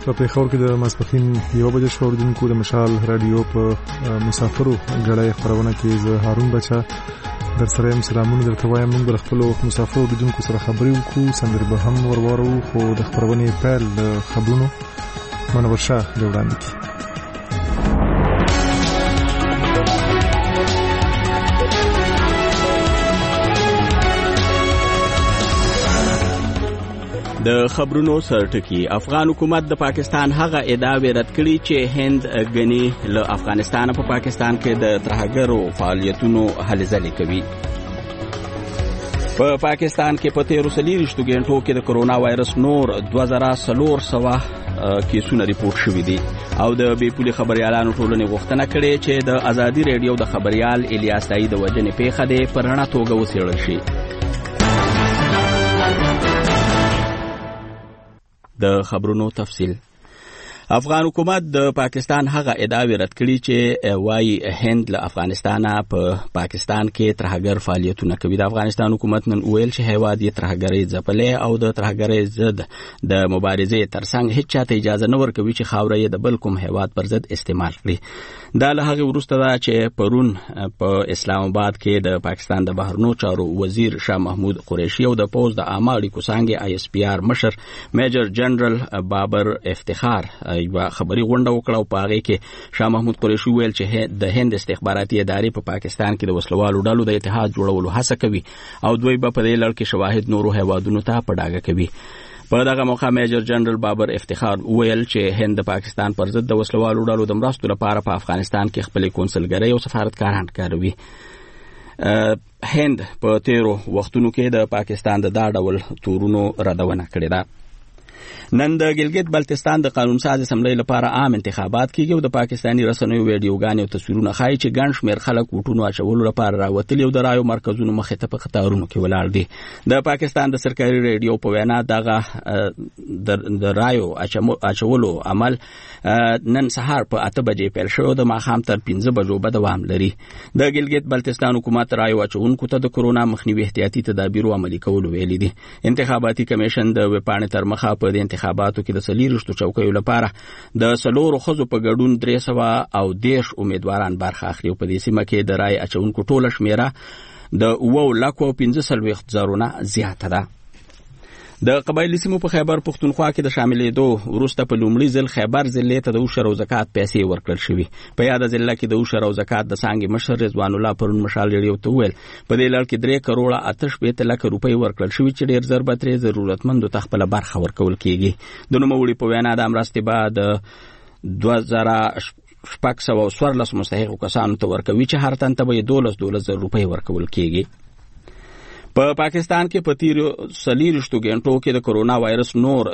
په پیښور کې د ماسپښین 1 بجې شو اوریدونکو د مشال رادیو په مسافرو غړای خبرونه کې زه هارون بچا در سره سلامونه درته وایم. موږ خپل مسافرو اوریدونکو سره خبرې وکړو، سندرې به هم ورورو، خو د خبرونې پیل د خبرونو منور شاه د وړاندې کی. د خبرونو سرټکی افغان حکومت د پاکستان هغه ادعاوې رد کړي چې هند غني له افغانستان په پاکستان کې د ترهګرو فعالیتونو هلې ځلې کوي. په پاکستان کې په 13 غنټو کې د کرونا وایرس نور 2400 کیسونه ریپورت شوي دي او د بیپولي خبريالانو ټولنې غوښتنه کړې چې د ازادي رادیو د خبريال الیاس دای د وجنې پیښه د پرڼه توګه وڅېړل شي. د خبرونو تفصیل. افغان حکومت د پاکستان هغه ادعاوې رد کړي چې وايي هند له افغانستانه په پاکستان کې ترهګر فعالیتونه کوي. د افغانستان حکومت نن ویل چې هیواد یې ترهګرۍ ځپلې او د ترهګرۍ ضد د مبارزې ترڅنګ هیڅ چاته اجازه نه ورکوي چې خاوره یې د بل کوم هیواد پر ضد استعمال کړي. دا له هغه وروسته ده چې پرون په اسلام آباد کې د پاکستان د بهرنیو چارو وزیر شاه محمود قریشي او د پوز د عامه اړیکو څانګې آی اس پی آر مشر میجر جنرال بابر افتخار یو خبري غونډه وکړه او په هغه کې شاه محمود قریشي ویل چې د هند استخباراتي ادارې په پاکستان کې د وسلوالو ډلو د اتحاد جوړولو هڅه کوي او دوی په دې لړ کې شواهد نورو هیوادونو ته په ډاګه کوي. په دغه موقع میجر جنرال بابر افتخار ویل چې هند د پاکستان پر ضد د وسلوالو ډلو د مرستو لپاره په افغانستان کې خپل کونسلګرۍ او سفارتکاران کاروي. هند په 13 وختونو کې د پاکستان د دا ډول تورونو ردونه کړې ده. نن د ګلګت بلتستان د قانون ساز اسمبلی لپاره عام انتخابات کیږي او د پاکستاني رسنیو ویډیوګانې او تصویرونه ښایي چې ګڼ شمېر خلک ووټونو اچولو لپاره راوتلي او د رایو مرکزونو مخې ته په قطارونو کې ولاړ دي. د پاکستان د سرکاري ریډیو په وینا دغه د رایو اچولو عمل نن سهار په 8 بجې پیل شو، د ماښام تر 15 بجو به دوام لري. د ګلګت بلتستان حکومت رایو اچونکو ته د کرونا مخنیوي احتیاطي تدابیر عملي کولو ویلي دي. انتخاباتي کمیشن د وپاڼې تر مخه په انتخاباتو کې د 40 چوکیو لپاره د 4 خزو په ګډون 310 امیدواران برخه اخلي. په دې سیمه کې د رای اچونکو ټوله شمیره د 9,15,000 زیاته ده. د قبایلی سیمو په خیبر پختونخوا کې د شاملېدو وروسته په لومړي ځل خیبر ضلع ته د عشر او زکات پیسې ورکړل شوې. په یاده ضلع کې د عشر او زکات د څانګې مشر رضوان الله پرون مشال ریډیو ته وویل په دې لړ کې 3 کروڑ 68 لک روپۍ ورکړل شوې چې ډېر زر به ترې ضرورتمندو ته خپله برخه ورکول کېږي. د نوموړي په وینا د مرستې به د 2614 مستحقو کسانو ته ورکوي چې هر تن ته به 12,000 روپۍ ورکول کېږي. په پاکستان کې په 13 غنټو کې د کرونا وایرس نور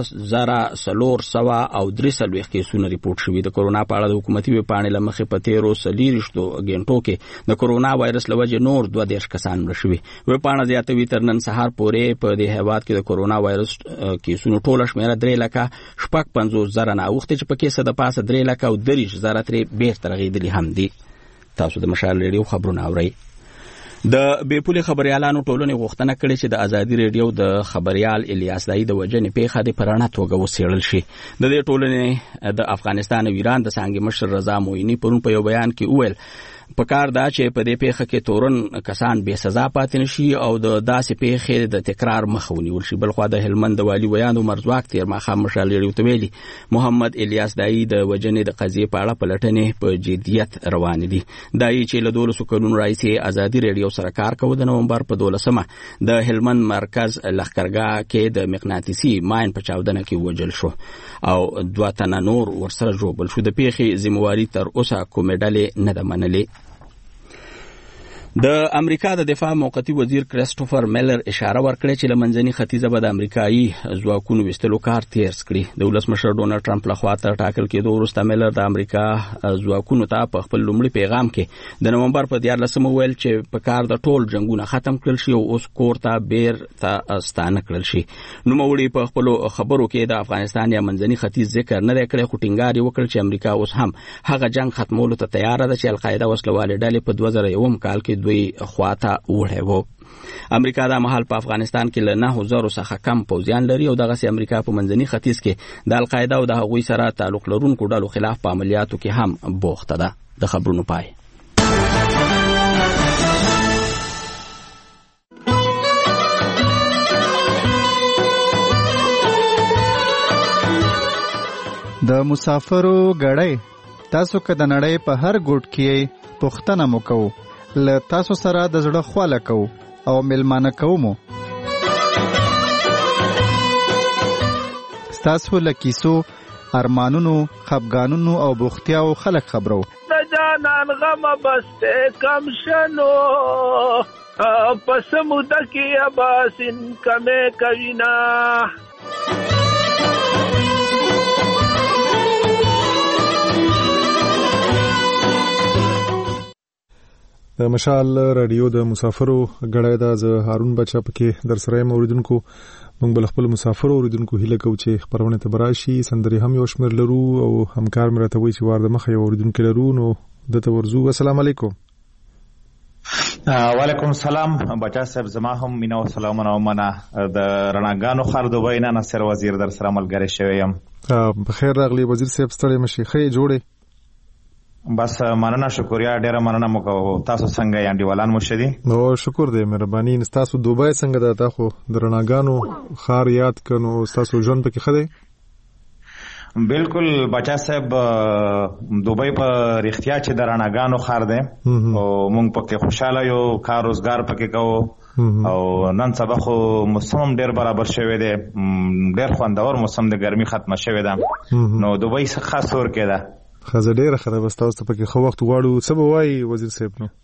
2403 کیسونه ریپورت شوي. د کرونا په اړه د حکومتي وپاڼې له مخې په 13 غنټو کې د کرونا وایرس له وجې نور 22 کسان مړه شوي. وپاڼه زیاتوي تر نن سهار پورې په دې هیواد کې د کرونا وایرس کیسونو ټوله شمیره 3,55,000 نه اوښتې چې په کې څه د پاسه 3,30,000 ترې بیرته رغېدلي هم دي. تاسو د مشال ریډیو خبرونه اورئ. د بیپولي خبريالانو ټولنې غوښتنه کړې چې د ازادي رادیو د خبريال الیاس دای د وجنې پیښه د پرڼه توګه وڅېړل شي. د دې ټولنې د افغانستان او ایران د څانګې مشر رضا مویني پرون په یو بیان کې وویل پکار دا چې په دې پیښه کې تورن کسان بے سزا پاتې نشي او د داسې پیښې د تکرار مخه ونیول شي. بلخوا د هلمند د والي ویان عمر ځواک تیر ماښام مشال ریډیو ته ویلي محمد الیاس دای د وجنې د قضیې په اړه پلټنې په جدیت روانې دي. دای چې له 12 کلونو راهیسې ازادي رادیو سره کار کوي د نومبر په 12مه د هلمند مرکز لښکرګاه کې د مقناطیسي ماین په چاودنه کې وژل شو او 2 تنه نور ورسره ژوبل شو. د پیښې ذمہواري تر اوسه کومه ډلې نه ده منلې. د امریکا د دفاع موقتی وزیر کریسټوفر میلر اشاره ورکړه چې لمنځني ختیځه به د امریکایي ځواکونو وستلو کار تیر کړي. د ولسمشر ډونالد ټرمپ لخوا تر ټاکل کېدو وروسته میلر د امریکا ځواکونو ته په خپل لومړي پیغام کې د نومبر په 14مه ویل چې په کار د ټول جنگونه ختم کړل شي او اوس کور ته بیرته ستانه کړل شي. نوموړي په خپل خبرو کې د افغانستان یا منځني ختیځ ذکر نه کړی خو ټینګار یې وکړ چې امریکا اوس هم هغه جنگ ختمولو ته تیار ده چې القاعده وسلوالې ډلې په 2001 کال کې دوی خواته وړی و. امریکا د مهال په افغانستان کې له 9000 څخه کم پوځیان لري او دغه امریکا په منځني ختیځ کې د القاعده او د هغوی سره تعلق لرونکو ډلو خلاف په عملیاتو کې هم بوخته ده. د خبرونو پای. د مسافرو غړی تاسو که د نړۍ په هر ګوټ کې پوښتنه مو کوو، له تاسو سره د زړه خواله کوو او ملمانه کوو مو. ستاسو له کیسو، ارمانونو، خفګانونو او بوختیاو خلک خبرو. د جانان غم بسته کم شنو پس موده کې اباسین کمه کوینا. د مشال رادیو د مسافرو غړای دا ز هارون بچا پکې در سره موریدونکو موږ بل خپل مسافرو اوریدونکو هیله کوو چې خبرونه ته براشي. سندري هم یو شمیر لرو او همکار مې راته وایي چې وار د مخه یو اوریدونکو لرو نو دته ورزو. السلام علیکم. وعلیکم السلام بچا صاحب، زما هم مینا او سلامونه او منه د رڼاګانو خر دوبۍ نه نصر وزیر در سره ملګری شوی یم. بخیر راغلی وزیر صاحب، ستړي مشي خې جوړې. بس مننه، شکریا، ډیره مننه مو کوو. تاسو څنګه یاندې ولان مو شدي؟ نو شکر دی، مهرباني. تاسو دوبۍ څنګه ده؟ تاسو د رڼاګانو خار یاد کنو تاسو ژوند پکې خده؟ بالکل بچا صاحب، دوبۍ په رښتیا چې د رڼاګانو خار دی او مونږ پکې خوشاله یو، کار روزګار پکې کوو او نن سبا خو موسم ډیر برابر شوی دی، ډیر خوندور موسم د ګرمي ختمه شوی ده، نو دوبۍ خاص ور کې ده. خزه ډیره خده بس تاسو پکې خو وخت غواړو. څه به وایي وزیر صاحب؟ نو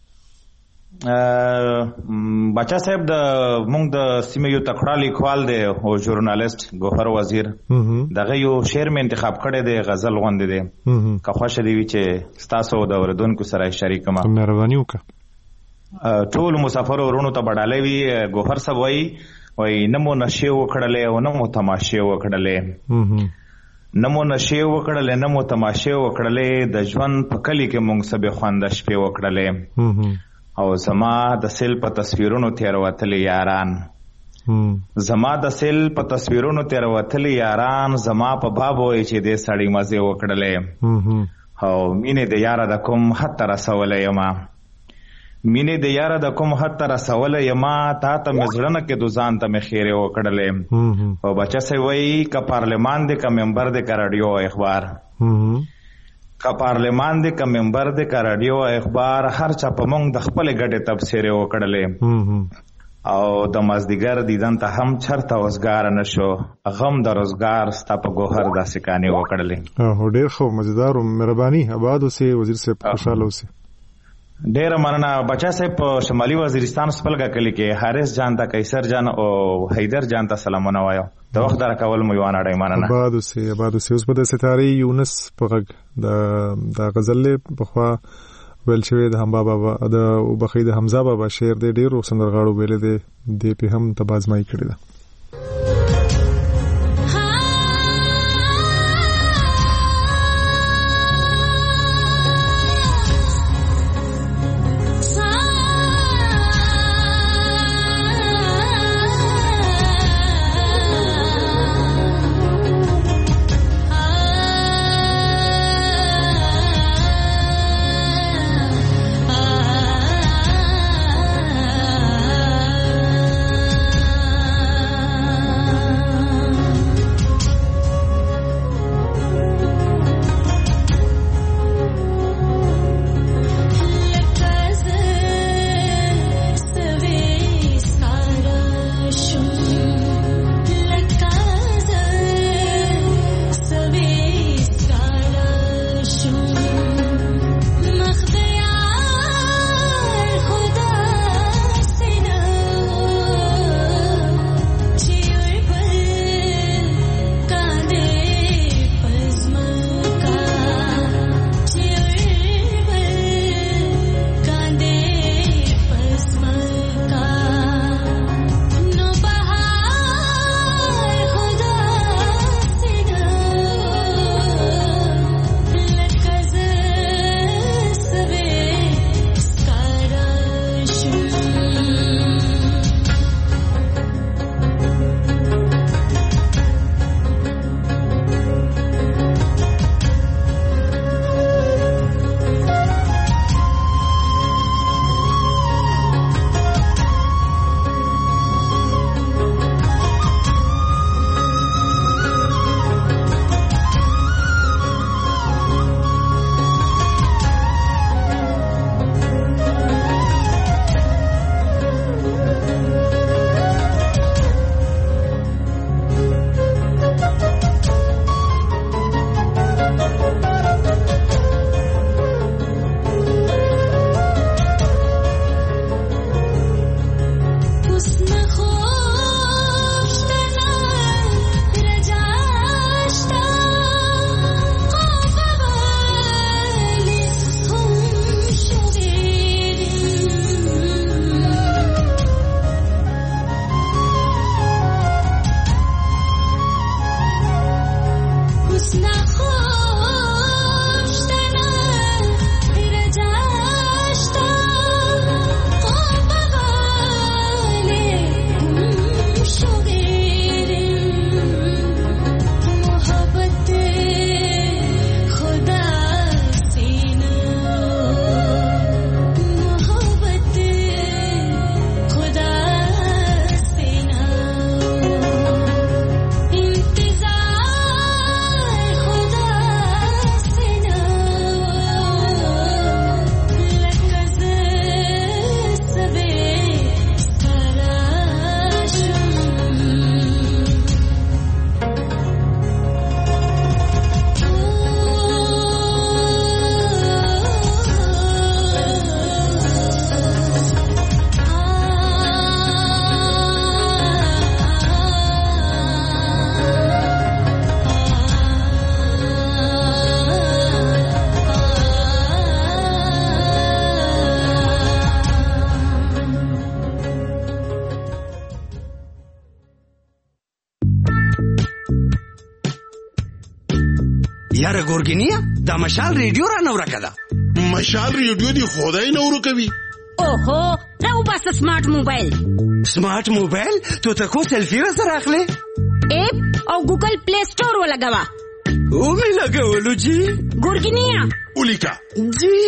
بچا صاحب، د مونږ د سیمې یو تکړه لیکوال دی او ژورنالیست ګوهر وزیر، دغه یو شعر مې انتخاب کړی دی، غزل غوندې دی، که خوښه دی وي چې ستاسو د اوریدونکو سره شریک کړم. مهرباني وکړه. ټول مسافرو ورونو ته بډالۍ وي. ګوهر صاحب وایي نه مو نشې وکړلې او نه مو تماشې وکړلې، نه مو نشې وکړلې نه مو تماشې وکړلې، د ژوند په کلي کې مونږ سبې خوانده شپې وکړلې، او زما د سیل په تصویرونو تیروتلې یاران، زما د سیل په تصویرونو تیروتلې یاران، زما په باب وایي چې دې سړی مزې وکړلې، او مینې د یاره د کوم حد ته رسولی یما، مینې د یاره د کوم حد ته رسولی یما، تا ته مې زړه نه کېدو ځان ته مې خیرې وکړلې. او بچه صاحب وایي که پارلمان دی که ممبر دی که راډیو اخبار، که پارلمان دی که ممبر دی که راډیو اخبار، هر چا په مونږ د خپلې ګټې تبصرې وکړلې، او د مازدیګر دیدن ته هم چرته وزګار نه شو، غم د روزګار ستا په ګوهر داسې کانې وکړلې. ډېر ښه، مزیدار. مهرباني. آباد اوسئ وزیر صاحب، خوشحاله اوسئ. ډیره مننه بچا صاحب. په شمالي وزیرستان سپلګه کلی کې حارث جان ته، قیصر جان او حیدر جان ته سلامونه وایم. د وخت درکول مو یو نړۍ مننه. آباد اوسئ، آباد اوسئ. اوس په د ستارې یونس په غږ د غزل په خوا ویل شوی د حمزه بابا د وبخې د حمزه بابا شعر دی، ډیرو سندرغاړو ویل دی، د په هم تبازمای کړی ده. یاره ګورګینیا دا مشال ریډیو را نو راکده. مشال ریډیو دی خدای نو ورکوي. اوهو راو بس سمارټ موبایل. سمارټ موبایل تو تکو سیلفی را سره اخلي. اپ او ګوګل پلی سٹور ولګوا. او می لګولو جی. ګورګینیا. ولیکا. جی.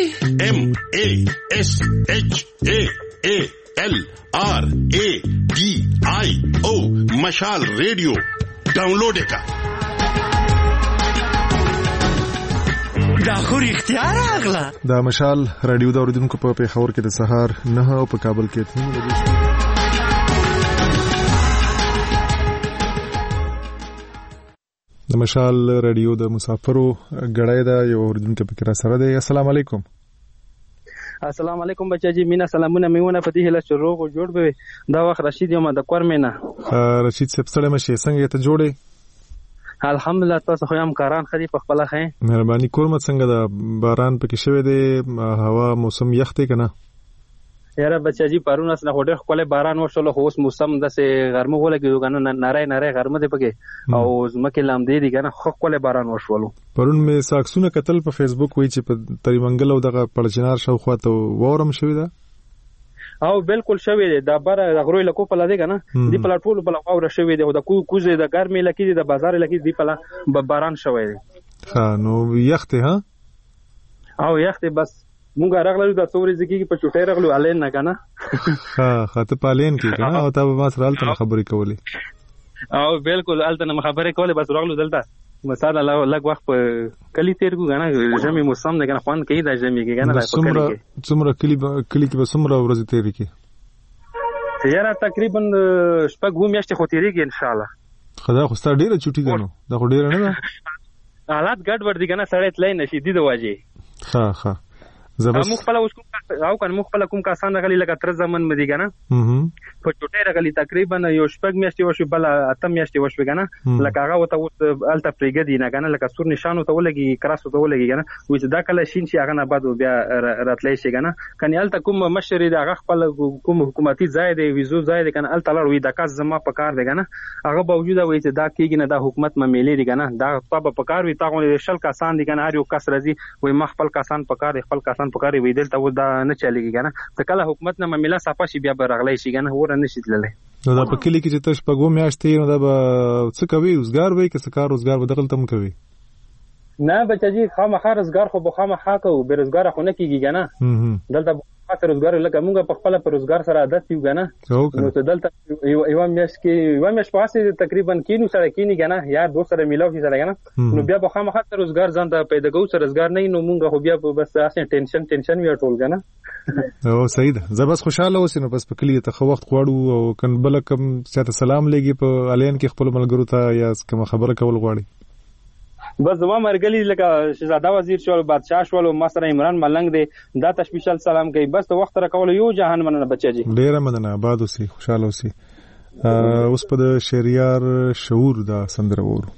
MASHALRADIO مشال ریډیو ډاونلوډ کا. دا خو رښتیا راغله. دا مشال رادیو د اوریدونکو په پیښور کې د سهار 9 او په کابل کې 3 بجې. د مشال رادیو د مسافرو غړای دا یو اوریدونکو په کرا سره دی. السلام علیکم. السلام علیکم بچا جی. مینا سلامونه میونه پتی هله شروع او جوړ به دا وخت رشید یم د کور مینا. رشید صاحب سره مشه څنګه ته جوړې؟ الحمدلله تاسو خو هم کاران خدي په خپل خې. مهرباني کوم څنګه د باران پکې شوه دی هوا موسم یخ دی کنه؟ یاره بچا جی پرون اس نه هډه خپل باران وشول خو اوس موسم د سه ګرمه ولګي کنه نری غرمه دی پکې او زمکه لامدې دي کنه خو خپل باران وشول. پرون مې ساکسونه قتل په فیسبوک وای چې په تریمنګل او دغه پړچنار شاوخوا ته وورم شوی دا او بالکل شوی دی دا بار د غروي لکو په لده کنه دی په ټول په لغاوره شوی دی او د کوزه د ګرمي لکې دی د بازار لکې دی په باران شوی دی. ها نو یخته ها او یخته بس مونږ راغلو د څوري ځکه په چټي راغلو الین نه کنه. ها خاطر پالین کې کنه او تاسو ما سره الته خبرې کولې او بالکل الته خبرې کولې بس راغلو دلته مثلا لږ وخت په کلی تیر کو غنا ژمي موسم نه کنه خوان کوي د ژمي کې کنه څومره کلی کې به څومره ورځې تیرې کې؟ یاره تقریبا شپږ میاشتې خو تیریږي ان شاء الله. خدا خو ستاسو ډیره چټي ده نو دا خو ډیره نه ده. حالات ګډ ور دي کنه سړی تلای نشي دي د واجی. ها زبر مخ په لوس او کنه مخ په کوم کسان غلي لکه تر زمن مدي کنه په چټه غلي تقریبا یو شپږ میاشتې وشو بل اتم میاشتې وشو کنه لکه هغه وته الته پریګدي نه کنه لکه سور نشانو ته ولګي کراسو ته ولګي کنه وې دا کله شین شي هغه نه بعد بیا راتلای شي کنه کنه الته کوم مشر دی هغه خپل کوم حکومتي ځای دی ویزو ځای دی کنه الته لړ وې د کاس زما په کار دی کنه هغه باوجود وې چې دا کېږي نه د حکومت مېلې دی کنه دا په کار وي تاغه شل کسان دی کنه هر یو کس راځي وې مخ خپل کسان په کار خپل کسان په کار وې دلته و دا نه چلیږي کنه ته کله حکومت نه مېلا صفه شي بیا برغلای شي کنه ور نه شي تللی. نو دا په کلی کې چې تاسو په ګوم میاشتې نو دا به څه کوي روزګار وای که څه کار روزګار بدل تم کوي؟ نه بچی خامخا روزګار خو به خامخا کو بیروزګار خو نه کیږي کنه دلته خاطر روزګار لکه موږ په خپل پر روزګار سره عادت یو کنه نو ته دلته یو میاش پاسه تقریبا کینو سره کینی کنه یا دو سره میلاو شي سره کنه نو بیا په خامخا روزګار ځان ته پیدا کوو سره روزګار نه نو موږ خو بیا بس اسه ټینشن وی ټول کنه. او صحیح ده زه بس خوشاله اوسم بس په کلی ته خو وخت غواړو او کن بل کم چاته سلام لګي په الین کې خپل ملګرو ته یا کوم خبره کول غواړي بس زما مرګلی لکه شهزاده وزیر شو بادشاہ شو ما سره عمران ملنګ دی دا تشبیشل سلام کوي بس ته وخت را کول یو جهان مننه بچی ډیره مننه آباد اوسې خوشاله اوسې. اوس په شهریار شعور دا سندره وورو.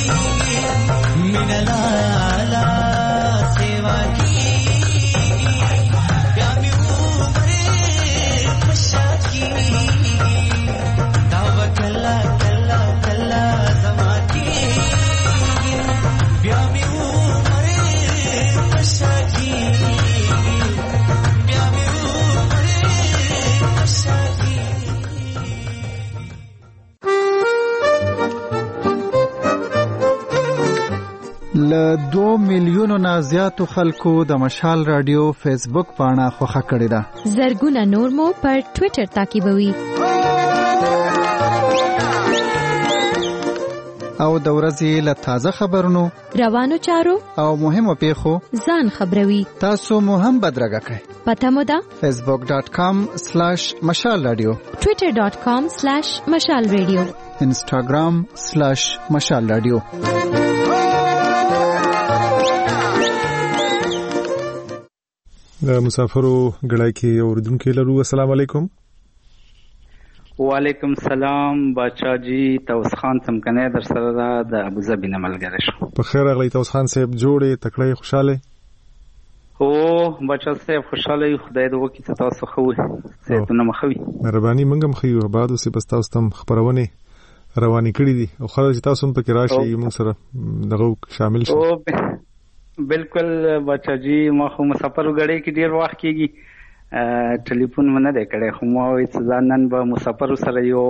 له 2 میلیونو نه زیاتو خلکو د مشال رادیو فیسبوک پاڼه خوښه کړې ده. زرګونه نور مو پر ټوئیټر تعقیبوي. او د ورځې له تازه خبرونو، روانو چارو او مهمو پیښو ځان خبروي. تاسو مو هم بدرګه کړئ. پته مو ده facebook.com/مشال رادیو، twitter.com/مشال رادیو، instagram/مشال رادیو. د مسافرو غړای کې اوردونکو لرو. السلام علیکم. وعلیکم السلام بچا جی. توس خان څمکنه در سره د ابوظبی نه ملګری شو. په خیر اغلی توس خان صاحب، جوړې تکړه خوشاله؟ او بچا صاحب خوشاله یو، خدای دې وکړي چې تاسو خو صحتونه مخوي. مهرباني منګم خو بعد اوسې بس تاسو تم خبرونه روانې کړې دي او خلک تاسو هم پکې راشي موږ سره دغه شامل شي. بالکل بچا جی، ما خو مسافر غړې کې ډیر وخت کېږي ټلیفون مونږ نه کړې، خو ما وې ځانن به مسافر سره یو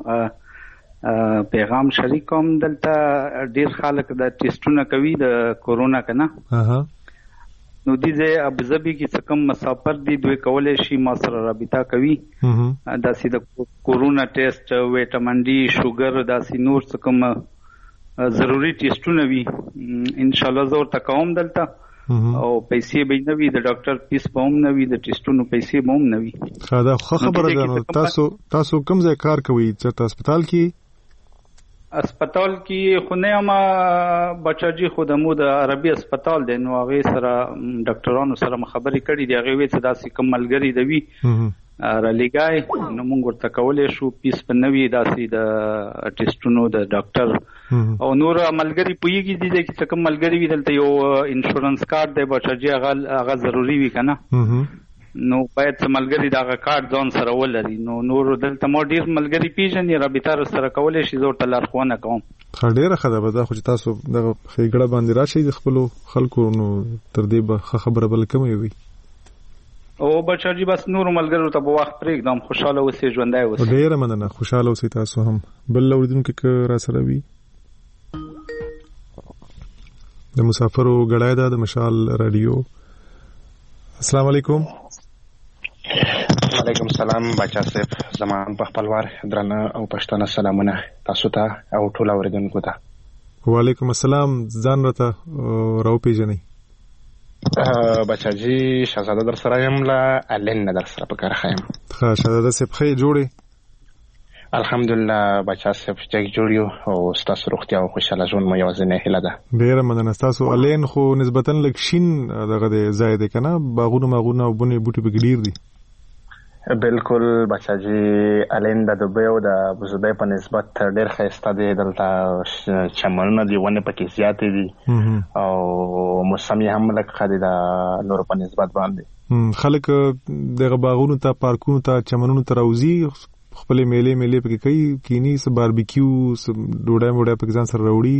پیغام شریکوم. دلته ډیر خلک د ټیسټونه کوي د کورونا کنه. نو دې ځای ابوظبي کې څه کوم مسافر دي دوی کولای شي ما سره رابطه کوي. داسې د کورونا ټیسټ، ویټامین ډي، شوګر، داسې نور څه کوم ضروري ټیسټونه وي ان شاء الله زه ورته کوم دلته. او پیسې به نه وي، د ډاکټر فیس به هم نه وي، د ټیسټونو پیسې به هم نه وي. دا خبره ده. نو تاسو کوم ځای کار کوئ؟ چېرته هسپتال کې؟ هسپتال کې خو نه یم بچا جي، خو د مو د عربي هسپتال دی. نو هغې سره ډاکټرانو سره خبرې کړي دي. هغې وې چې داسې کوم ملګري د وي رالیګای، نو موږ ورته کولی شو. پیس به نه وي داسې د ټیسټونو د ډاکټر او نور ملګري پوهېږي دي چې څه کوم ملګري وي دلته یو انشورنس کارت دی بچا جي، هغه ضروري وي که نه. نو باید څه ملګري د هغه کارت ځان سره ولري. نو نور دلته ما ډېر ملګري پېژني، رابطه سره کولی شي، زه ورته لارښوونه کوم. ډېره ښه ده به دا، خو چې تاسو دغه ښېګړه باندې راشئ د خپلو خلکو، نو تر دې به ښه خبره بله کومه وي. او بچا جي بس نورو ملګرو ته به وخت پرېږدم. خوشحاله اوسئ، ژوندی اوسئ. ډېره مننه، خوشحاله اوسئ تاسو هم. بل اورېدونکی که را سره وي د مسافرو غړای ده د مشال رادیو. السلام علیکم. وعلیکم السلام بچا صاحب، زمان په خپلوار درنه او پښتنه سلامونه تاسو ته او ټول اوریدونکو ته. وعلیکم السلام. ځان راته راو پیژنئ. بچا جی شهزاده در سره یم، له الین نه در سره په کار خایم. ښه شهزاده صاحب، ښه جوړې؟ الحمدلله بچا صاحب جګ جوړ یو او ستاسو روغتیا او خوشاله ژوند مو یوازینۍ هیله ده. ډېره مننه. ستاسو الین خو نسبتا لږ شین دغه دی ځای دی که نه؟ باغونه ماغونه او بونې بوټي پکې ډېر دي. بالکل بچا جی، الین د دوبۍ او د ابوظبي په نسبت ډېر ښایسته دی. دلته چمنونه دي، ونې پکې زیاتې دي او موسم یې هم لږ ښه دی د نورو په نسبت باندې. خلک دغه باغونو ته، پارکونو ته، چمنونو ته راوځي، خپلې میلې پکې کوي، کینی څه باربیکیو، څه ډوډۍ موډۍ پکې ځان سره راوړي.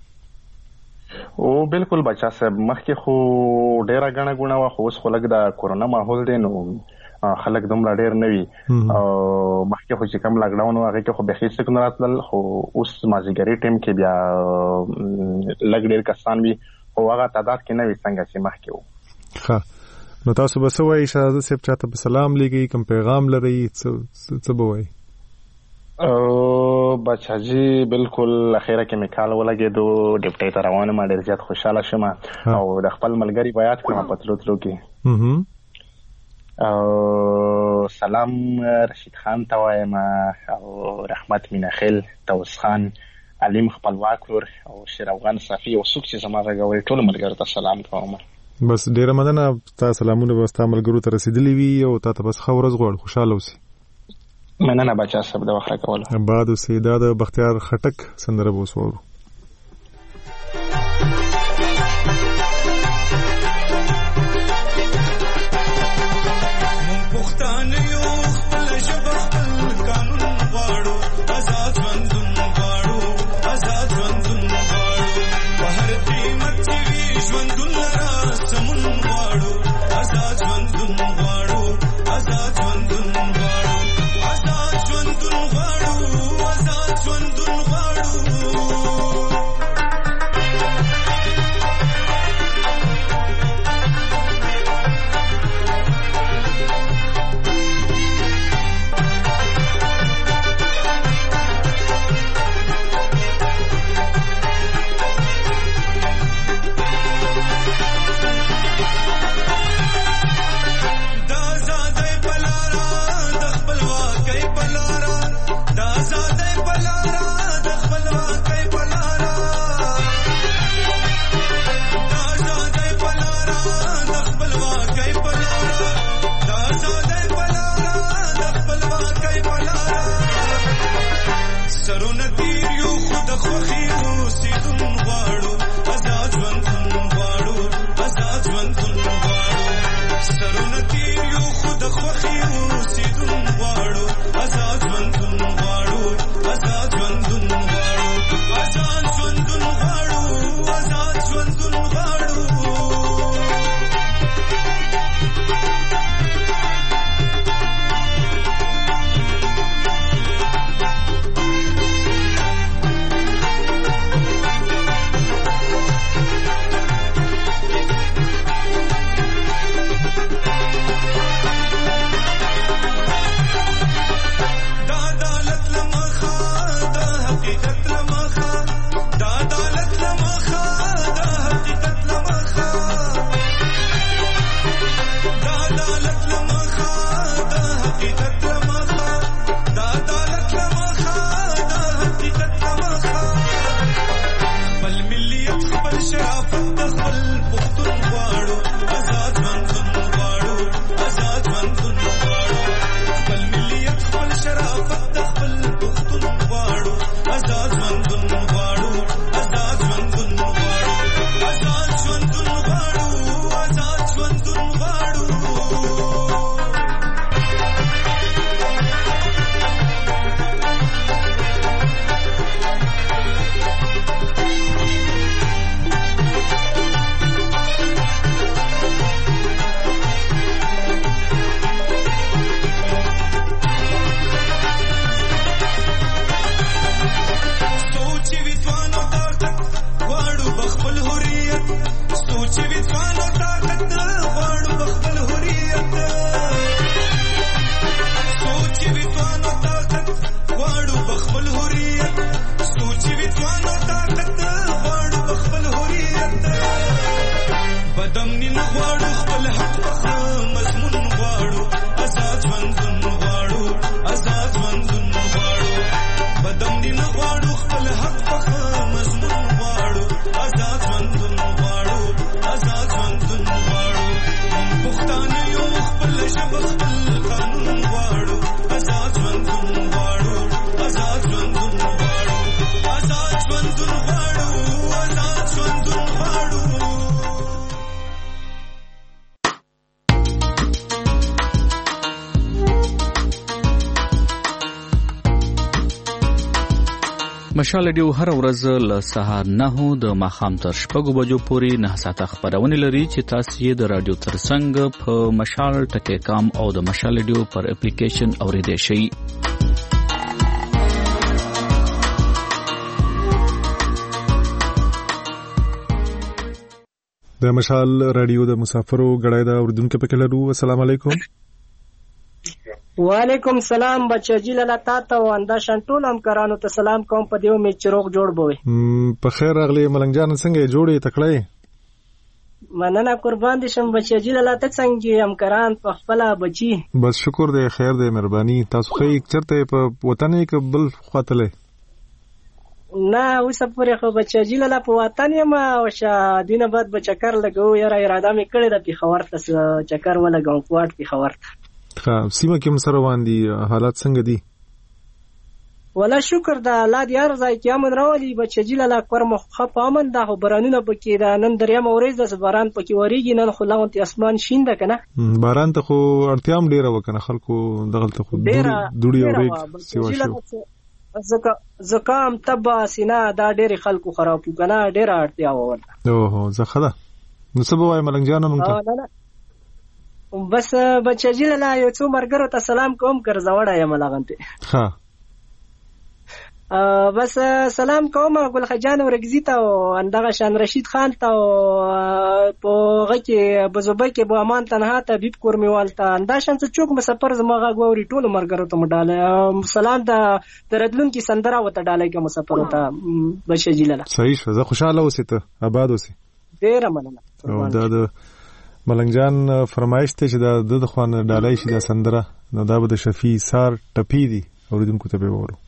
او بالکل بچا صاحب، مخکې خو ډېره ګڼه ګوڼه وه، خو اوس خو لږ د کورونا ماحول دی نو خلک دومره ډېر نه وي. او مخکې خو چې کوم لاکډاون و هغې کې خو بیخي څوک نه راتلل، خو اوس مازدیګري ټایم کې بیا لږ ډېر کسان وي، خو هغه تعداد کې نه وي څنګه چې مخکې و. ښه، نو تاسو به څه وایئ شهزاده صاحب؟ چاته به سلام لیږئ، کوم پیغام لرئ، څه به وایئ؟ بچا جی بالکل اخیره کې مې کال ولګېدو، ډیوټۍ ته روان یم، ډېر زیات خوشحاله شوم او د خپل ملګري به یاد کړم په تلو کې. سلام رشید خان ته وایم او رحمت میناخیل، توس خان، علیم خپلواک ورور او شیر افغان صافي او څوک چې زما غږ اوري ټولو ملګرو ته سلام کوم. بس ډېره مننه. ستا سلامونه به ستا ملګرو ته رسېدلي وي او تا ته بس ښه ورځ غواړو. خوشحاله اوسې. مننه بچا صاحب د وخت راکولو. بعد اوسې. دا د بختیار خټک سندره به اوس واورو. ملیت خپل شرافت د خپل پښتون غواړو آزاد ژوندون غواړو آزاد ژوندون غواړو خپل ملیت خپل شرافت د خپل پښتون غواړو آزاد ژوندون غواړو آزاد ژوندون غواړو آزاد ژوندون غواړو آزاد ژوندون غواړو مشال ریډیو هر ورځ له سهار 9 د ماښام تر 6 بجو پورې 9 ساعته خبرونه لري چې تاسو یې د رادیو ترڅنګ په mashal.com او د مشال ریډیو پر اپلیکیشن اوریدئ شئ. د مشال رادیو د مسافرو غړای دا اردن کې پکې لرو. السلام علیکم. وعلیکم السلام بچا جی لاله تاسو او انداشن ټول همکارانو ته سلام کوم په دیو می چروغ جوړ بوي. په خیر راغلی ملنګ جان څنګه جوړې تکړه؟ مننه قربان دي شم بچا جی لاله ته څنګه همکاران په خپل بچي؟ بس شکر دی خیر دی مهرباني. تاسو خې چرته په وطن کې بل خاطله؟ نه اوس پورې خو بچا جی لاله په وطن یم او شه دینه بعد بچکر لګو یاره اراده می کړې د پیښور ته چکر ولګم کوټ پیښور ته. سیمه کې مسره باندې حالات څنګه دي؟ ولا شکر د الله دې هر ځای کې امن راولي بچی جلاله کور مخه پامن دا خبرانونه پکې دا نن دریا مورز د باران پکې وریږي نن خو لاونتي اسمان شین ده کنه باران ته خو اړتیام ډیره وکنه خلکو دغه ته خو دوړي اورېږي سیوا شو زکام تبا سینا دا ډېر خلکو خرابو کنه ډېر اړتیا وونه اوه زخه نو سبا وایم ملنګ جان مونږ بس بچی جلاله یو څو مرګرو ته سلام کوم کرزوړا یم لغنته ها بس سلام کوم ګل خجان ورګزی ته او اندغه شان رشید خان ته په غکه بزوبه کې بو امان تنها ته بیب کورمیوال ته انداشن څه چوک مسافر زماغه غوړي ټول مرګرو ته مډاله سلام د تردلون کې سندره وته ډاله کې مسافر ته بچی جلاله صحیح شو زه خوشاله اوسې ته آباد اوسې ډیر مننه او دا د ملنګ جان فرمایش ته چې د خوان ډالای شي د سندره نو دا به د شفیع سار ټپی دي اوریدونکو ته به وورو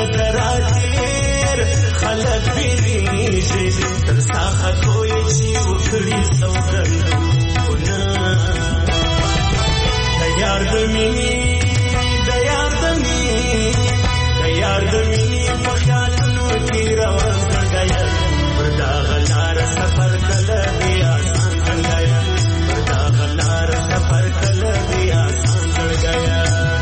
خلق بيني ترساخ کوئی چی سوګندونه د یار د مینې په خیالونو کې روان څنګه پر دا غلار سفر کله بیا آسان څنګه پر دا غلار سفر کله بیا آسان څنګه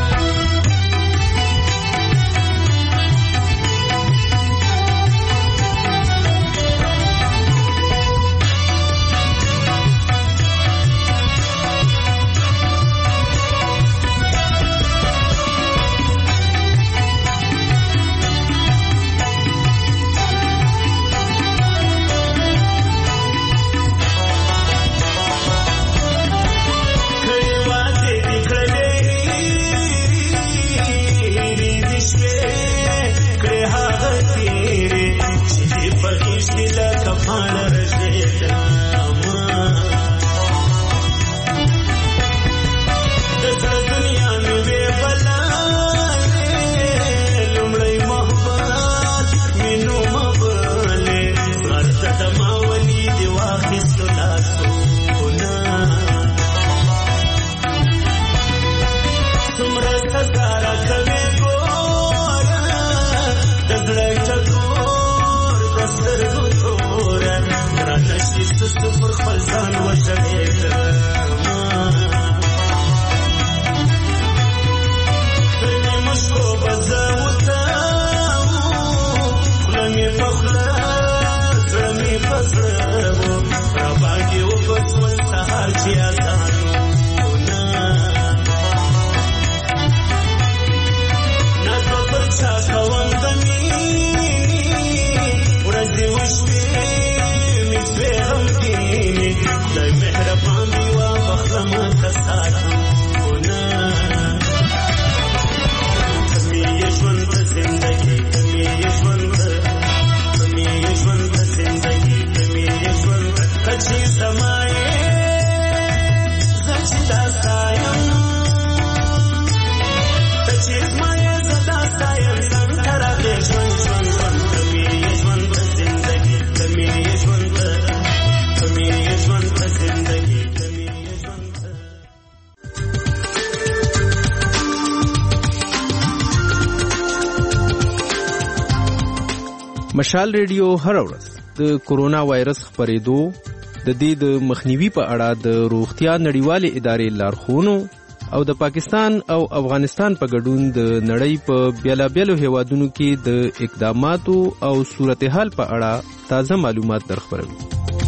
مشال ریډیو هر ورځ د کورونا وایرس خپرېدو د دې د مخنیوي په اړه د روغتیا نړیوالې ادارې لارښوونو او د پاکستان او افغانستان په ګډون د نړۍ په بیلابیلو هیوادونو کې د اقداماتو او صورتحال په اړه تازه معلومات درخبروي.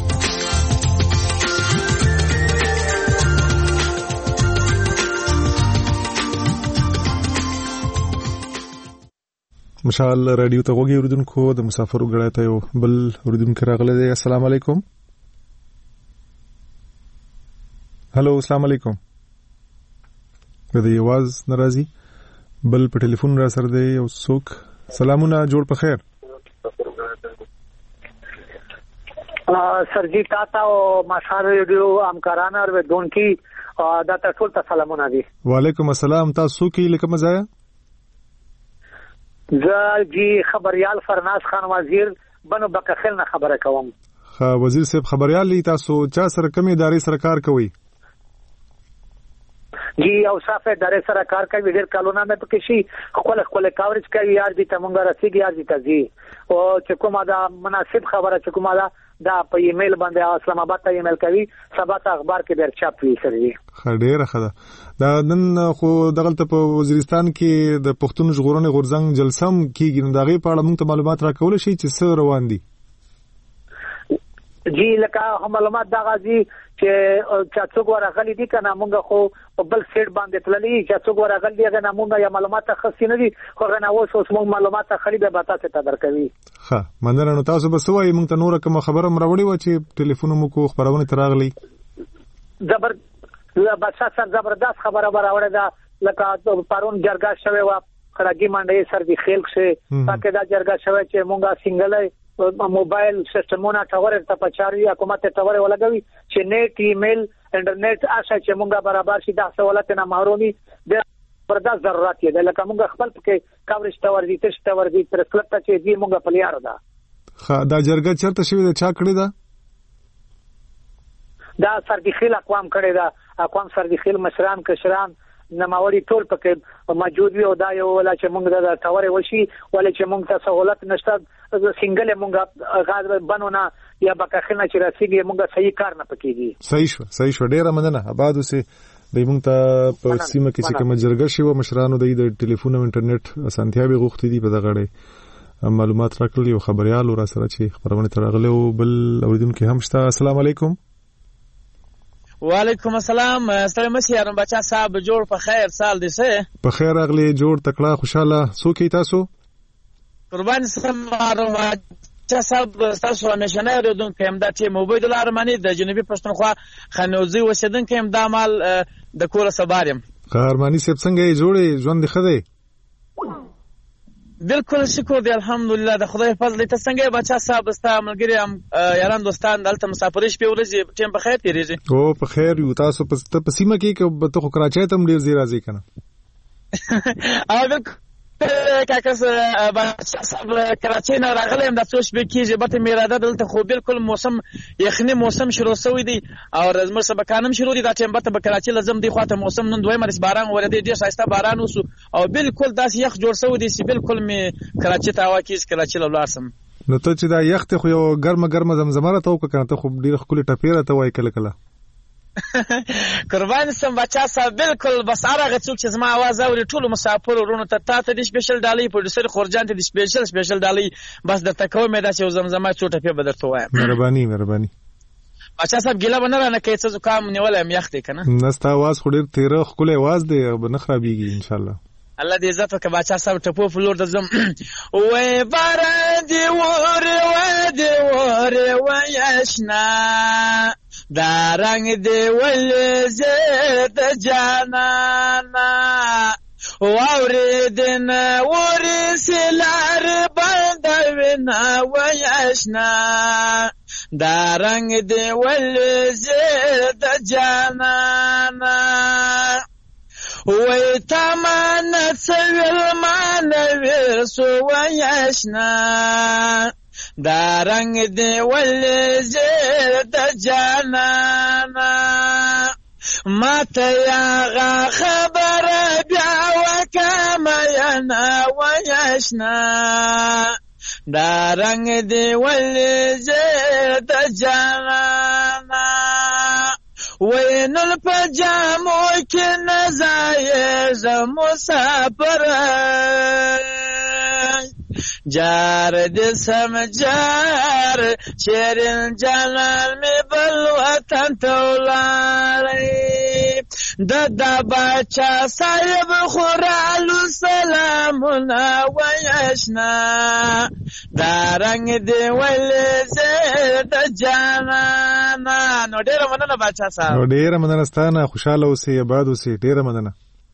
مشال رادیو ته وګورئ اوردونکو د مسافرو غړای ته یو بل اوردونکو راغله دی. السلام علیکم. هلو السلام علیکم. د دې आवाज ناراضي بل په ټلیفون را سره دی او څوک. سلامونه جوړ په خیر. سرجی تاتا او مشال ریډیو همکارانه او دونکي دا ټول ته سلامونه دي. وعلیکم السلام. تاسو کې لکه مزایا جی خبريال فرناز خان وزیر بنو بکخل نه خبره کوم. وزیر صاحب خبريال لی تاسو چا سره کومې ادارې سره کار کوي؟ جی او صافه ادارې سره کار کوي ډېر کلونه مې پکې شي خپل کاورج کوي یار دي ته مونږ رسیږي یار دي ته زی او چې کومه دا مناسب خبره چې کومه دا په ایمیل باندې اسلام آباد ته ایمیل کوي سبا ته اخبار کې ډېر چاپ وی سره ډېر خدا دا نن خو دغلت په وزیرستان کې د پښتون ژغورنې غورځنګ جلسم کېږي نو دغه په اړه موږ ته معلومات راکول شي چې څه روان دي. جی لکه معلومات دا غازي چې څوک ورغلي دي کنه موږ خو بل سیټ باندې تللی چې څوک ورغلي دي کنه موږ یا معلومات خاص نه دي خو غنا اوس موږ معلومات خالي به باتا ته درکوي. ها مننه. نو تاسو به سوای موږ ته نور کوم خبره مروړي و چې ټلیفون مو کو خبرونه تراغلي زبردست خبره راوړه دا لکه پرون جرګه شوه و خړګي منډه سر دی خلک شه تاکه دا جرګه شوه چې مونږه سنگل موبایل سیستمونه ټاور ته پچاري حکومت ټاور ولګوي چې نیټ ایمیل انټرنیټ آشا چې مونږه برابر شي دا سہولت نه محرومي د زبردست ضرورت دی لکه مونږ خپل کې کاورج ټاور دي تش ټاور دي تر کلب ته چې دی مونږه پلیار ده. دا جرګه چرته شوی دا چا کړی دا دا سردخیل اقوام کړي دا اقوام سردخیل مشران کشران نماوړي ټول پکې موجود وي او دا یو ولا چې موږ د تاورې وشي ولا چې موږ ته سہولت نشته سنگل موږ غاز بنونه یا بکاخنه چې راسيږي موږ صحیح کار نه پکېږي. صحیح شو ډیره مننه آبادو سي د موږ ته په سیمه کې چې کوم جرګه شي و مشرانو د ټلیفون او انټرنیټ اسانتیا به غوښتي دي په دغه اړه معلومات راکړل یو خبريال ور سره چې خبرونه ترغله او بل اوریدونکو هم شته. السلام علیکم. وعلیکم السلام. ستړي مشه یارم بچا صاحب جوړ په خیر سال دې سه په خیر اغلی جوړ تکړه خوشاله سوکې تاسو قربان سمارو بچا صاحب تاسو همیشنه ردون کوم د ټیم عبید الله ارمانی د جنوبي پښتونخوا خنوزي وسیدن کوم د عمل د کوله سبارم ارمانی سپ څنګه جوړې ژوند خده بالکل شکر دی الحمدلله د خدای فضل ته څنګه بچا صاحب استا ملګری هم یاران دوستان دلته مسافرش په ورځ ټیم په خیر تیریږي او په خیر یو تاسو په سیمه کې ته خو کراچۍ ته ډیر زیات راځي کنه او کاکس بچا صاحب کراچۍ نه راغلم د څو شپې کېږي به میراده دلته خو بالکل موسم یخني موسم شروع شوی دی او رزمه سبکانم شروع دي دا ټیم به کراچۍ لازم دی خواته موسم نن دوی مرس باران ورته ډیر شایسته باران وسو او بالکل داس یخ جوړ شوی دی چې بالکل می کراچۍ ته واکیز کراچۍ لولارسم نو ته چې دا یخ ته خو یو ګرمه زمزمه ته وکړه ته خو ډیر خپل ټپیره ته وای کله قربان سم بچا صاحب بالکل بس هغه څوک چې زما आवाज اوري ټول مسافر ورونو ته د سپیشل ډالۍ پروډوسر خورجان ته د سپیشل ډالۍ بس د تکو مې دا چې زمزمه چوټه په بدرته وایم مهرباني بچا صاحب ګیلا بنه نه کوي څه کام نیولای م یخته کنه نستا आवाज خو ډیر تیره خپل आवाज دی نه خرابېږي ان شاء الله الله دې عزت وکړه بچا صاحب ټپو فلور د زم وې بار دی ور یشنا دا رنگ دی ول زید جانانا واوریدن ورسلار بندوینا ویشنا دا رنگ دی ول زید جانانا وی تمانا سویل مانویر سو ویشنا دا رنگ دی ول زید جانانا ما تیاغا خبر بیا وکم ینا ویشنا دا رنگ دی ول زید جانانا وینل پجامو کی نزایز مسافر جار دې سم جار شیرین جلال می بل وطن تولای د بچا صاحب خورالو سلامونه ویشنا دا رنگ دی ول زید جانانا نو ډیر مننه بچا صاحب ډیر مننه ستانه خوشاله اوسې آباد اوسې ډیر مننه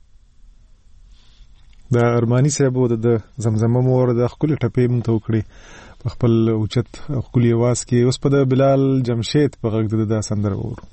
د ارمانی صاحب د زمزمه مور د خپل ټپې مونږ ته وکړي په خپل اوچت خپل आवाज کې اوس په د بلال جمشید په غږ د سندره وورو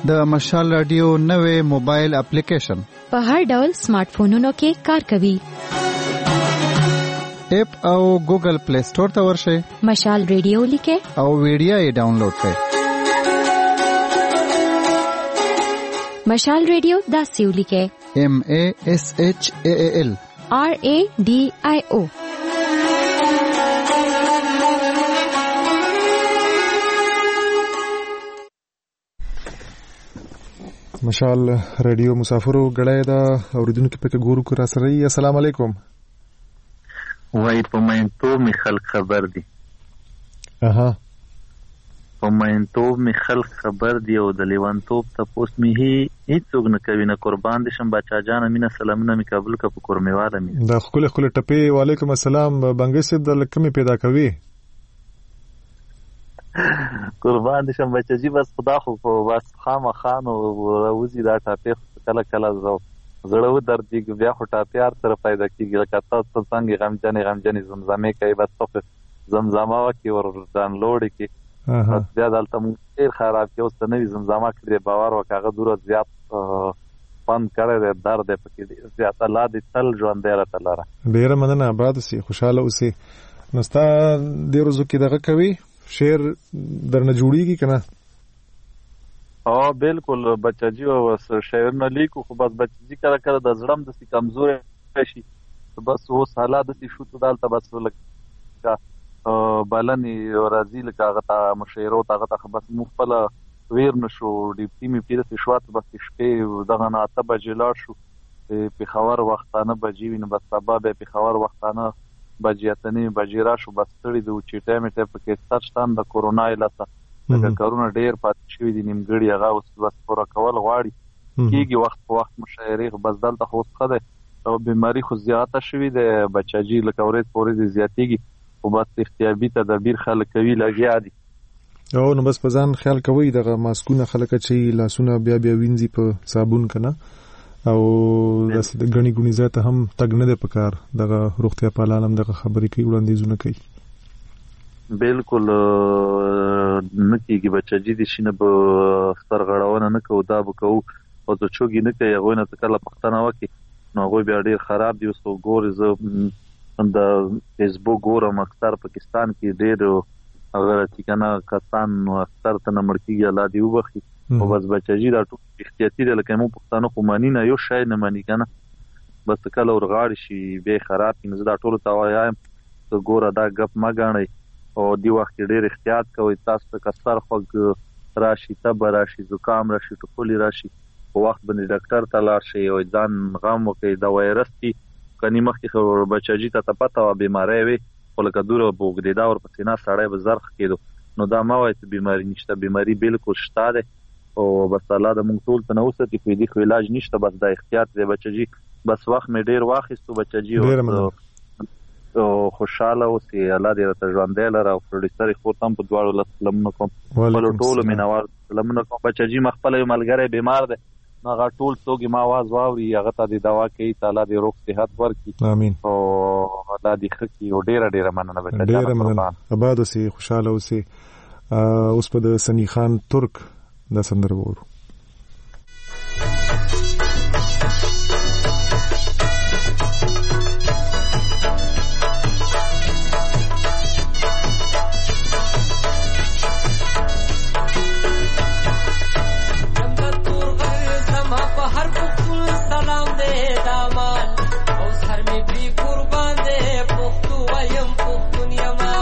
د مشال رادیو نوې موبایل اپلیکیشن په هر ډول سمارټ فونونو کې کار کوي. اپ او ګوګل پلی سٹور ته ورشئ، مشال ریډیو لیکئ او ویډیو یې ډاونلوډ کړئ. مشال ریډیو داسې ولیکئ: MASHAAL RADIO. مشال ریډیو مسافرو غړای دا اوریدونکو په ګورو کو را سره. السلام علیکم. وای په مینتو می خلک خبر دي. په مینتو می خلک خبر دی او د لیوانتوب تاسو می هیڅوک نه کوي نه قربان دي شم بچا جان امینه سلامونه می قبول ک په کورمیواله می دا خپل ټپی. وعلیکم السلام. بنګي سید د لکمه پیدا کوي. قربان دي شم بچا جی بس خدا خو بس خامخانو روزي دا ټاپه کله کله زړه درد دی بیا خو ټاپه سره پیدا کیږي لکه تاسو څنګه غمجنې زمزمه کوي بس په زمزمه کې ور ډاونلوډ کی بیا دلته مو ډیر خراب کې اوس نوې زمزمه کړې باور وکړه دوره زیات فن کړی درد پکې زیات الله دې تل ژوند دې تعالی ډیر مننه. آباد اوسې خوشاله اوسې. نستا دې روزو کې دغه کوي شعر درنه جوړیږي کنه؟ بالکل بچا جی او شعر نه لیکو خو بس بچا جی کله کله د زړم د سي کمزور شي بس اوس حالات دي شو ته دالته بس لکه بلنی راځي لکه غته مشیرو ته بس مخبل ویر نشو ډیپټی می پیره شوات بس شپې دغه نه اته بجې لاړ شو په خبر وختانه بجې ویني بس سبا به په خبر وختانه بجیاتنی بجیرا شو بس تړي د چی ټایم ته په کې سرشتان د کورونا علته د کرونا ډیر پات شوی د نیمګړی هغه اوس بس پوره کول غواړي کیږي وخت په وخت مشاعره بس دلته خو څه او بیماری خو زیاته شوی د بچاجي لکورید پورې زیاتېږي او بس احتیاطي تدابیر خلک کوي لګیا دي او نو بس په ځان خیال کوي دغه ماسکونه خلک چې لاسونه بیا وینځي په صابون کنه او داسې د غني ګونی ذات هم تګ نه دی پکار دغه روغتیا پالانم دغه خبرې کوي وړاندیزونه کوي. بالکل نکیږي بچاجي دي شنه به سترغړاونه نه کوو دا به کوو او ته چوګي نه کوي هغه نه کله پښتنه وکي نو هغه بیا ډیر خراب دي اوس ګورې زه د فیسبوک ګورم اکثر پاکستان کې ډیر هغه چې کنه کسان نو اکثر ته نمبر کېږي الله دی وبخي او بس بچاجي دا ټول احتیاطي دی لکه مو پښتنه خو مانی نه یو شای نه مانی کنه بس کله ورغاړي شي به خراب کینې دا ټول ته وایم ته ګوره دا غپ ما غاڼي او دی وخت ډیر احتیاط کوئ تاسو ته کثر خوګ راشي تب راشي زکام راشي ټکولي راشي په وخت باندې ډاکټر ته لاړ شي او ځان غم وکړي دا وایرس کی کني مخکې خبر بچاجي ته پته و بیماری وي ولکه دوره بوګدي دا ور پسې نه سړی به زرخ کېدو نو دا ما وایي چې بیماری نشته بیماری بالکل شته ده او بس الله د مونږ ټول ته نو ستې په دې خو علاج نشته بس د احتیاط دی بچاجي بس وخت مې ډیر واخیستو بچاجي او خوشاله اوسې الله دې ته ژوند لره او پروډوسر خو تم په دواړو لمنو کوم ولو ټول مینوار لمنو کوم بچاجي مخبل ملګری بیمار ده هغه ټول څوګي ما आवाज واوري هغه ته د دوا کوي تعالی دې روغ صحت ورکړي امين او الله دې خکې او ډیر مننه بچا ډیر مننه آباد اوسې خوشاله اوسې اوس په سنی خان ترک دا سندره وورو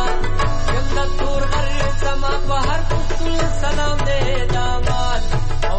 سلام دې دامان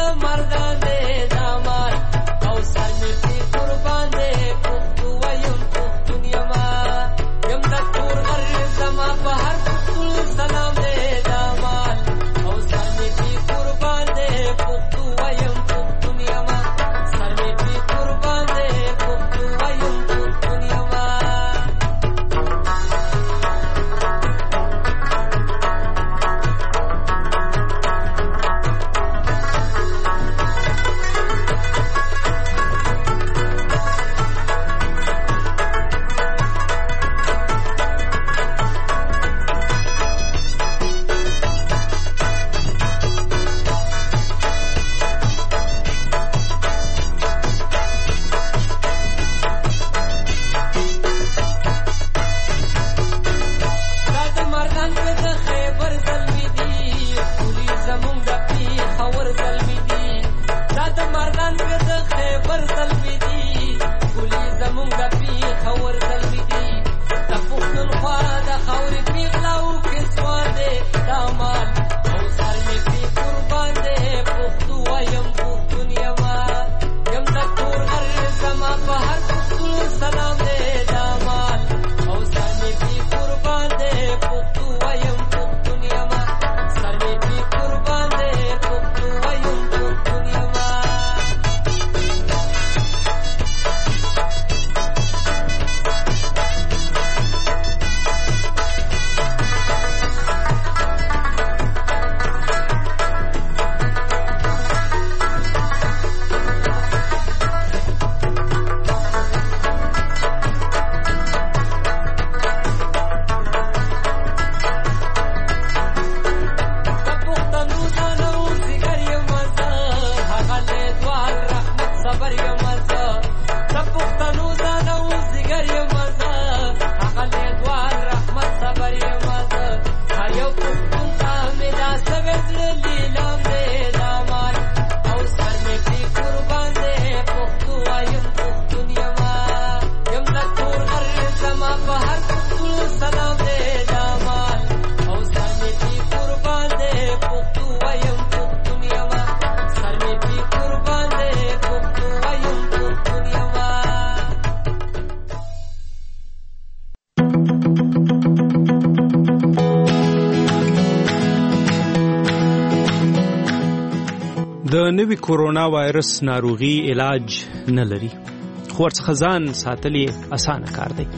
د نوي کورونا وایرس ناروغي علاج نه لري، خو ورڅخه ځان ساتل یې اسانه کار دی.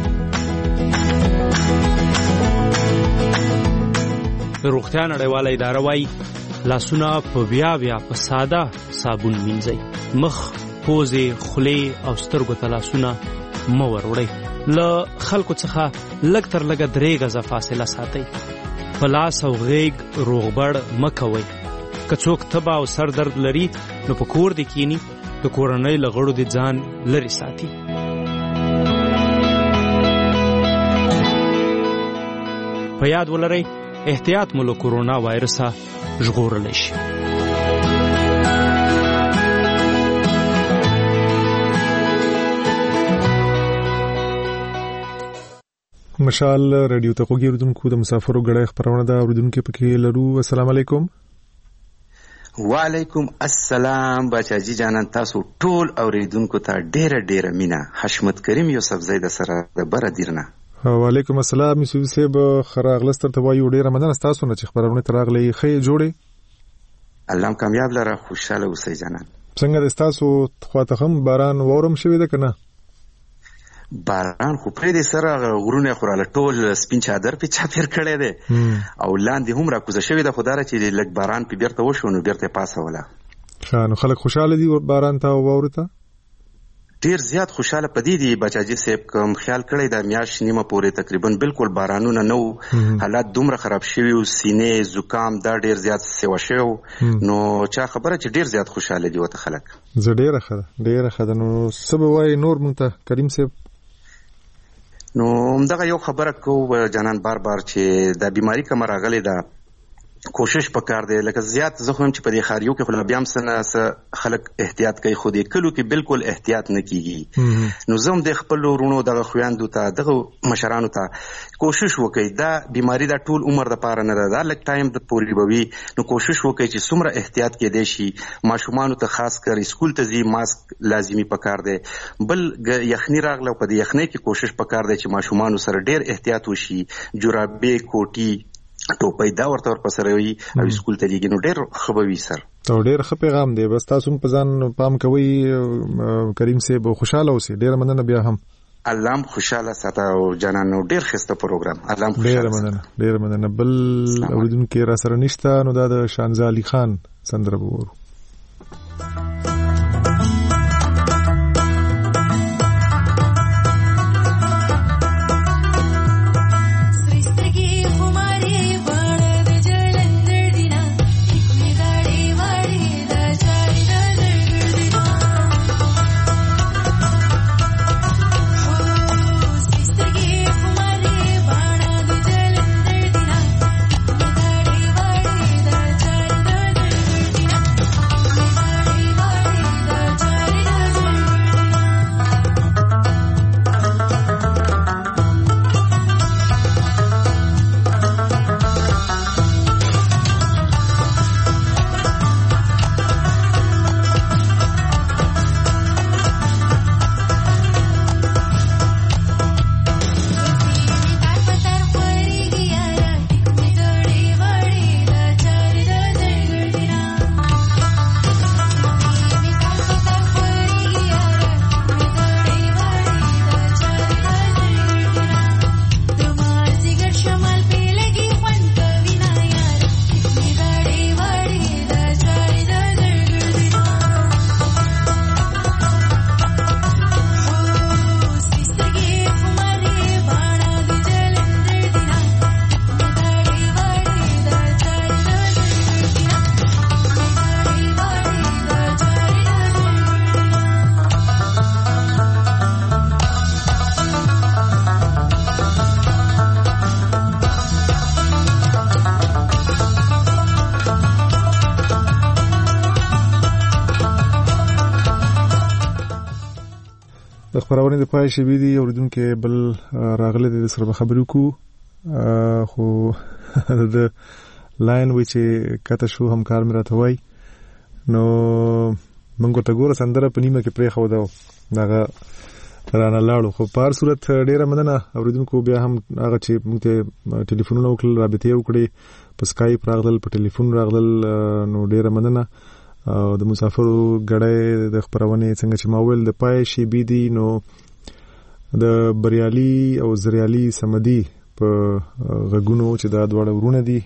د روغتیا نړیواله اداره وایي لاسونه په بیا په ساده صابون مینځئ. مخ، پوزې، خولې او سترګو ته لاسونه مه وروړئ. له خلکو څخه لږ تر لږه 3 غزه فاصله ساتئ. په لاس او غیږ روغبړ مه کوئ. که څوک تبه او سر درد لري نو په کور دې کینی، د کورنۍ له غړو دې ځان لرې ساتي. په یاد ولرئ احتیاط مو له کورونا وایرسه ژغورلی شي. مشال رادیو ته خوږی اردوونکو د مسافرو غړې خبرونه ده اردوونکو پکې لرو. السلام علیکم. وعلیکم السلام بچاجي جانان، تاسو ټول اوریدونکو ته ډیره مینا. حشمت کریم یوسف زید سره د بر دیرنه. وعلیکم السلام یوسف صاحب، خراغلستر ته وایو ډیره مننه تاسو نه چې خبرونه تراغلي خې جوړي. الله کامیاب لره، خوشاله اوسئ جانان. څنګه د تاسو خواته هم باران وورم شوی ده کنه؟ باران خو پرې د سره غرونه خوراله ټول سپین چادر په چاپیر کړي دي او لاندې هم را کوزه شوی د خدای چې لږ باران په بیرته وشو نو بیرته پاسه ولا. نو خلک خوشاله دي باران ته وورته؟ ډیر زیات خوشاله پدې دي بچاجي صاحب، کوم خیال کړی د میاش نیمه پورې تقریبا بالکل بارانونه نو، حالات دومره خراب شوی او سینې زکام دا ډیر زیات سیوا شو، نو چا خبره چې ډیر زیات خوشاله دي وته خلک. زه ډیره خده نو سبا وای نور مونږ کریم صاحب. نو همدغه یو خبره کو جانان بار چې د بیماری کوم راغلی ده کوشش پکار دی لکه زیات زه هم چې په دې خاریو کې خو بیا هم سره خلک احتیاط کوي خو دې کلو کې بالکل احتیاط نه کیږي نو زم د خپل ورونو د خويندو ته دغه مشرانو ته کوشش وکړي دا بیماری دا ټول عمر د پاره نه ده لکه ټایم د پوری بوي نو کوشش وکړي چې څومره احتیاط کې دی شي ماشومان ته خاص کر اسکول ته ځي ماسک لازمی پکار دی بل یخنی راغله په دې یخنی کې کوشش پکار دی چې ماشومان سره ډیر احتیاط وشي جورابې کوټي ټوپۍ دا ورته ورپسره وي او اسکول ته لګي نو ډېر خبوي سر ته ډېر ښه پیغام دی بس تاسو په ځان پام کوئ کریم صاحب خوشاله اوسئ ډېر مننه بیا هم الله خوشاله ساته او جانانو ډېر ښه پروګرام الله خوشاله ډېر مننه بل اوریدونکو را سره نشته نو دا د شانزه علي خان سندره وورو خبرونه د پای شوی دی اوریدونکو بل راغله د سره خبرو کو خو د لاین وچ کته شو همکار مې راته وای نو منګو ته ګوره سندره په نیمه کې پرې خو دغه رانه لاړو خو په هر صورت ډیره مننه اوریدونکو بیا هم هغه چې موږ ته ټلیفونونه وکړل رابطه وکړي په سکایپ راغلل په ټلیفون راغلل نو ډیره مننه د مسافرو غړې د خبرونه څنګه چې ماول د پای شي بي دي نو د بریالي او زریالي سمدي په غګونو چې دا دواړه ورونه دي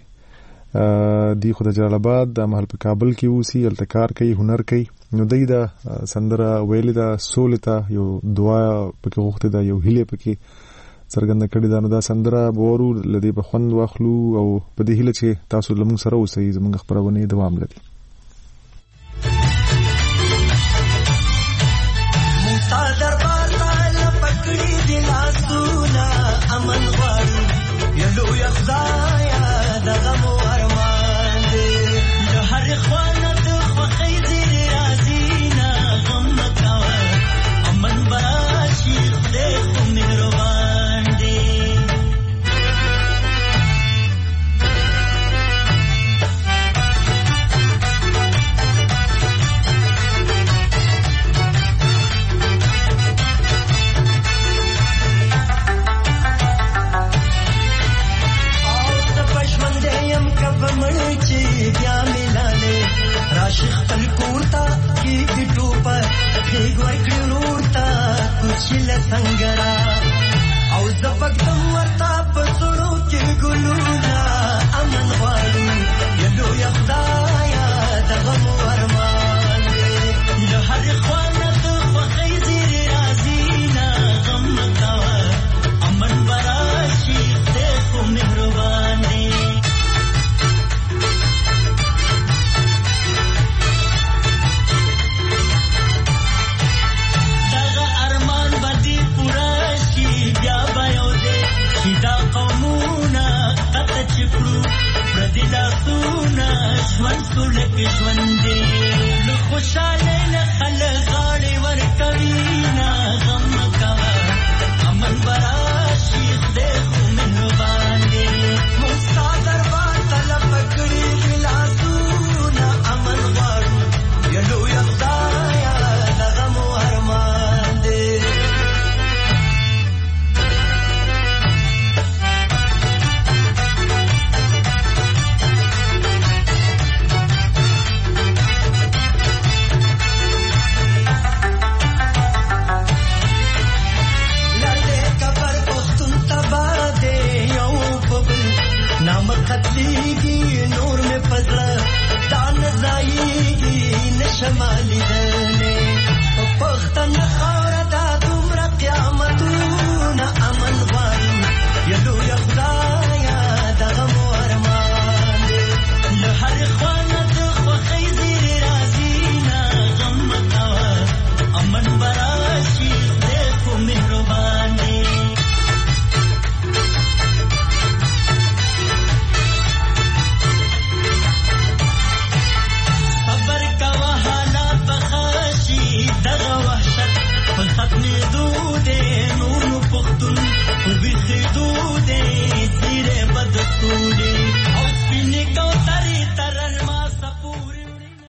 دی خو د جلال آباد د محل په کابل کې اوسي التکار کوي هنر کوي نو دای دا سندره ویل دا سولتا یو دعا پکې غوښته دا یو هیله پکې څرګنده کړی دا نو دا سندره بورو لدی په خوند واخلو او په دې هیله چې تاسو لمون سره اوسئ زموږ خبرونه دوام لري دربار تعالی پکړی دی لاسونه امن غواړي یلو یخدایا دغه مو ارمان دی د هر خوانه د خوخی دی رازینا غم مکاوه امن براشي خدای خو مهربان دی بیا ملاله راشخ پل کوتا کی ټوپه هیګ ورکړی ورتا کوچل څنګهرا او زبګم ورتا پسړو کې ګلولا امن غواړي یلو یخدایا دغه ورمان له هر خوانه د خوخی زیر رازینا غم مکاوه امن براشي خدای خو مهربان دی پکې ژوند دی نو خوشاله نه خلک غاړې ورکوي نه غم کوه امن براشي خدای خو مهربان